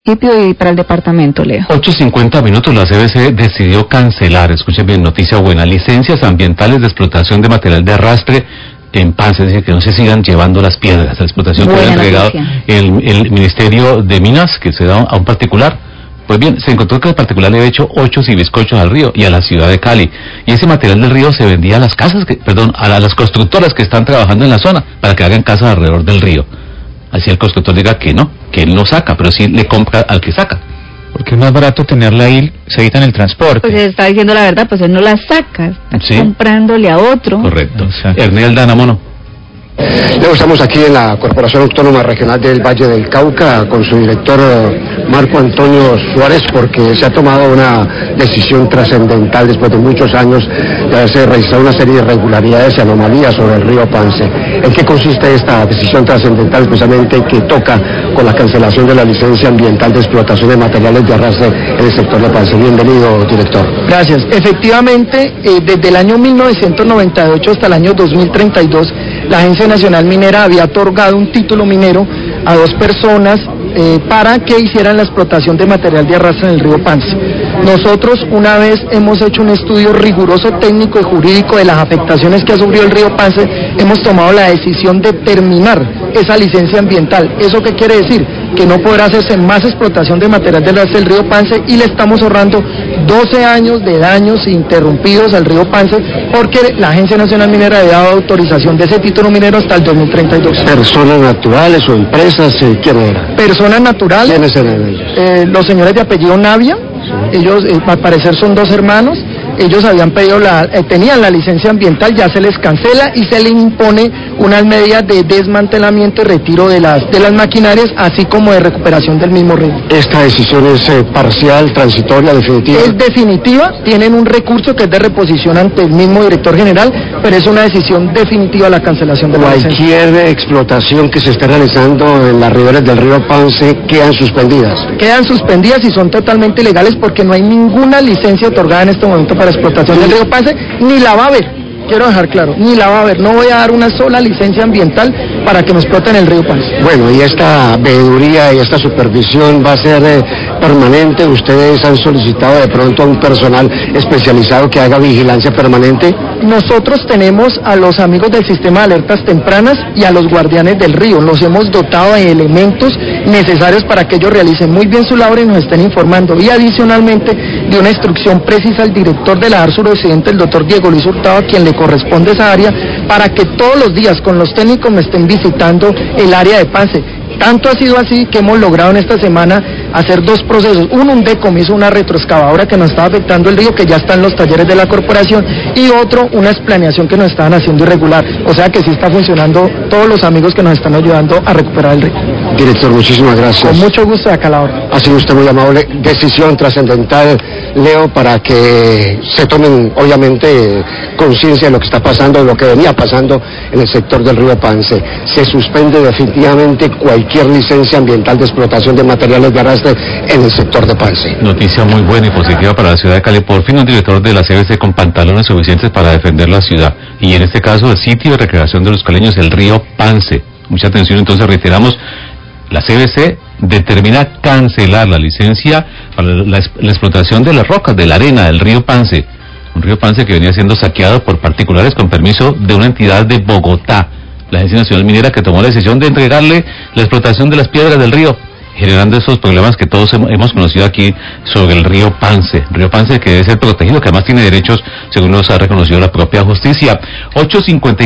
municipio y para el departamento, Leo. 8:50 minutos, la CBC decidió cancelar, escuchen bien, noticia buena, licencias ambientales de explotación de material de arrastre en Pance, es decir, que no se sigan llevando las piedras, la explotación que había entregado el Ministerio de Minas, que se da a un particular. Pues bien, se encontró que el particular le había hecho 8 bizcochos al río y a la ciudad de Cali, y ese material del río se vendía a las casas, a las constructoras que están trabajando en la zona, para que hagan casas alrededor del río. Así el constructor diga que no, que él no saca, pero sí le compra al que saca. Porque es más barato tenerla ahí, se evitan el transporte. Pues está diciendo la verdad, pues él no la saca, está comprándole a otro. Correcto. Ernel Danamono. Luego estamos aquí en la Corporación Autónoma Regional del Valle del Cauca con su director Marco Antonio Suárez, porque se ha tomado una decisión trascendental después de muchos años de haberse registrado una serie de irregularidades y anomalías sobre el río Pance. ¿En qué consiste esta decisión trascendental, especialmente que toca con la cancelación de la licencia ambiental de explotación de materiales de arrastre en el sector de Pance? Bienvenido, director. Gracias. Efectivamente, desde el año 1998 hasta el año 2032, la Agencia Nacional Minera había otorgado un título minero a 2 personas para que hicieran la explotación de material de arrastre en el río Pance. Nosotros, una vez hemos hecho un estudio riguroso técnico y jurídico de las afectaciones que ha sufrido el río Pance, hemos tomado la decisión de terminar esa licencia ambiental. ¿Eso qué quiere decir? Que no podrá hacerse más explotación de material de arrastre del río Pance, y le estamos ahorrando 12 años de daños interrumpidos al río Pance, porque la Agencia Nacional Minera había dado autorización de ese título minero hasta el 2032. ¿Personas naturales o empresas? ¿Quién era? Personas naturales. ¿Quiénes eran ellos? Los señores de apellido Navia, ellos al parecer son 2 hermanos. Ellos habían pedido tenían la licencia ambiental, ya se les cancela y se les impone unas medidas de desmantelamiento y retiro de las maquinarias, así como de recuperación del mismo río. ¿Esta decisión es parcial, transitoria, definitiva? Es definitiva, tienen un recurso que es de reposición ante el mismo director general, pero es una decisión definitiva la cancelación de la licencia. Cualquier explotación que se esté realizando en las riberas del río Pance quedan suspendidas. Quedan suspendidas y son totalmente ilegales, porque no hay ninguna licencia otorgada en este momento para explotación del río Pance, ni la va a haber, quiero dejar claro, ni la va a haber. No voy a dar una sola licencia ambiental para que me exploten el río Pance. Bueno, y esta veeduría y esta supervisión va a ser permanente. ¿Ustedes han solicitado de pronto a un personal especializado que haga vigilancia permanente? Nosotros tenemos a los amigos del sistema de alertas tempranas y a los guardianes del río. Los hemos dotado de elementos necesarios para que ellos realicen muy bien su labor y nos estén informando. Y adicionalmente, de una instrucción precisa al director de la AR Suroccidente, el doctor Diego Luis Hurtado, a quien le corresponde esa área, para que todos los días con los técnicos me estén visitando el área de Pance. Tanto ha sido así que hemos logrado en esta semana hacer 2 procesos. Uno, un decomiso, una retroexcavadora que nos estaba afectando el río, que ya está en los talleres de la corporación, y otro, una explaneación que nos estaban haciendo irregular. O sea que sí está funcionando, todos los amigos que nos están ayudando a recuperar el río. Director, muchísimas gracias. Con mucho gusto, acá a la hora. Ha sido usted muy amable. Decisión trascendental, Leo, para que se tomen, obviamente, conciencia de lo que está pasando, de lo que venía pasando en el sector del río Pance. Se suspende definitivamente cualquier licencia ambiental de explotación de materiales de arrastre en el sector de Pance. Noticia muy buena y positiva para la ciudad de Cali. Por fin un director de la CBC con pantalones suficientes para defender la ciudad. Y en este caso el sitio de recreación de los caleños, el río Pance. Mucha atención, entonces reiteramos, la CBC determina cancelar la licencia para la explotación de las rocas, de la arena del río Pance. Un río Pance que venía siendo saqueado por particulares con permiso de una entidad de Bogotá, la Agencia Nacional Minera, que tomó la decisión de entregarle la explotación de las piedras del río, generando esos problemas que todos hemos conocido aquí sobre el río Pance que debe ser protegido, que además tiene derechos según nos ha reconocido la propia justicia. 8:54